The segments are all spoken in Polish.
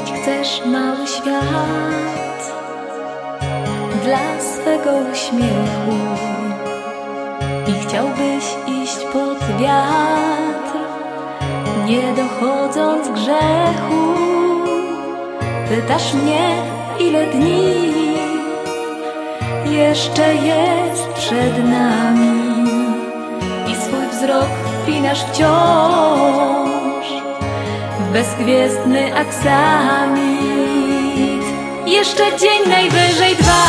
Stworzyć chcesz mały świat dla swego uśmiechu i chciałbyś iść pod wiatr, nie dochodząc grzechu. Pytasz mnie, ile dni jeszcze jest przed nami i swój wzrok wpinasz wciąż w bezgwiezdny aksamit. Jeszcze dzień, najwyżej dwa,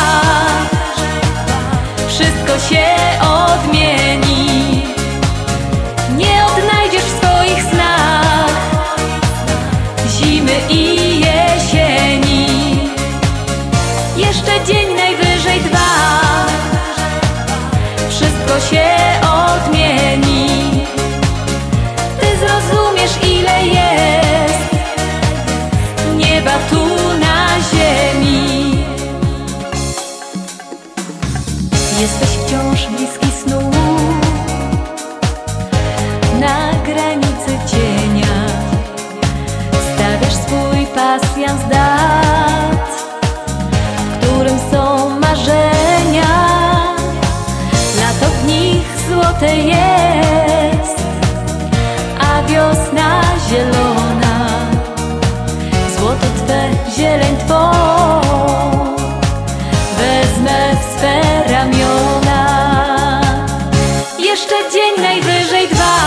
wszystko się odmieni. Nie odnajdziesz w swoich snach zimy i jesieni. Jeszcze dzień, najwyżej dwa, wszystko się odmieni. Ty zrozumiesz, ile jest nieba tu na ziemi. Jesteś wciąż bliski snu, na granicy cienia. Stawiasz swój pasjans dat, w którym są marzenia. Lato w nich złote jest, a wiosna zielona. Złoto twe, zieleń twą wezmę w swe ramiona. Jeszcze dzień, najwyżej dwa,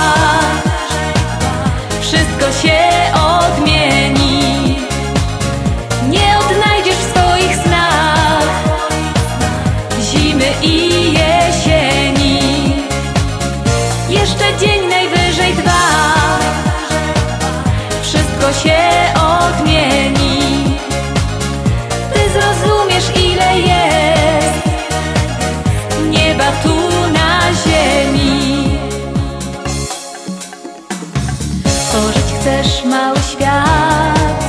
wszystko się odmieni. Nie odnajdziesz w swoich snach zimy i jesieni. Jeszcze dzień, najwyżej dwa, wszystko się odmieni. Ty zrozumiesz, ile jest nieba tu na ziemi. Stworzyć chcesz mały świat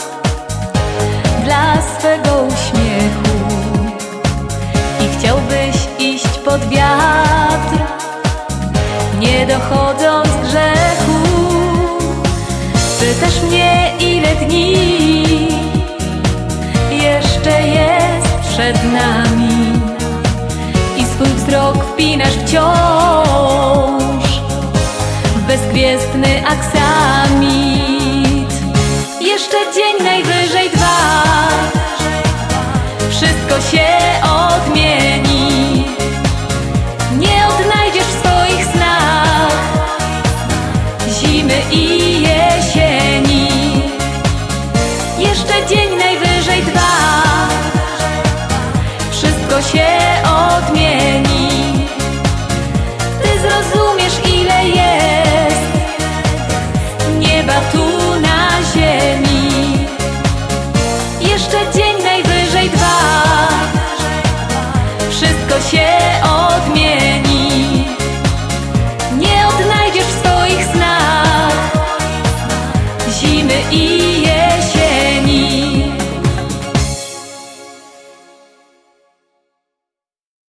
dla swego uśmiechu i chciałbyś iść pod wiatr, nie dochodząc grzechu. Pytasz mnie, ile dni jeszcze jest przed nami i swój wzrok wpinasz wciąż w bezgwiezdny aksamit. Jeszcze dzień, najwyżej dwa, wszystko się odmieni. Nie odnajdziesz w swoich snach zimy i jesieni. Jeszcze dzień, najwyżej dwa, wszystko się odmieni. Ty zrozumiesz, ile jest nieba tu na ziemi. Jeszcze dzień, najwyżej dwa, wszystko się odmieni. Nie odnajdziesz w swoich snach zimy i